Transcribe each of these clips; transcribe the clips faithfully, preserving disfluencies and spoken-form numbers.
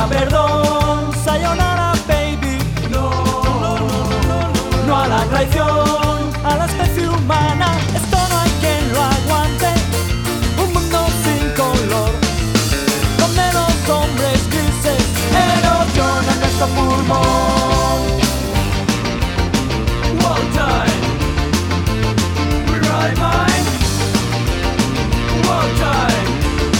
perdón, sayonara baby. No, no, no, no, no, no a la traición, a la especie humana. Esto no hay quien lo aguante. Un mundo sin color, donde los hombres grises erosionan nuestro pulmón. One time, we ride mine. One time.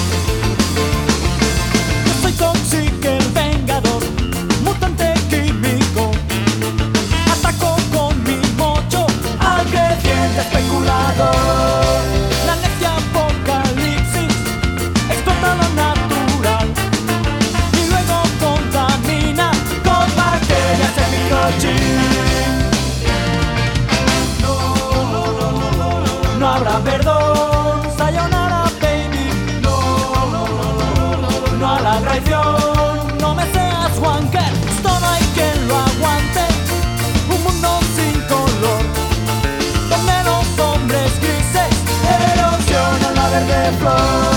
Yo soy Toxic, el vengador, mutante químico. Ataco con mi mocho al creciente especulador. La necia apocalipsis explota lo natural y luego contamina con bacterias el microchip. No, no, no, no, no, no habrá perdón, sayonara baby. No, no, no, no, no, no a la traición, no me seas wanker. Esto no hay quien lo aguante. Un mundo sin color, donde los hombres grises erosionan la verde flor.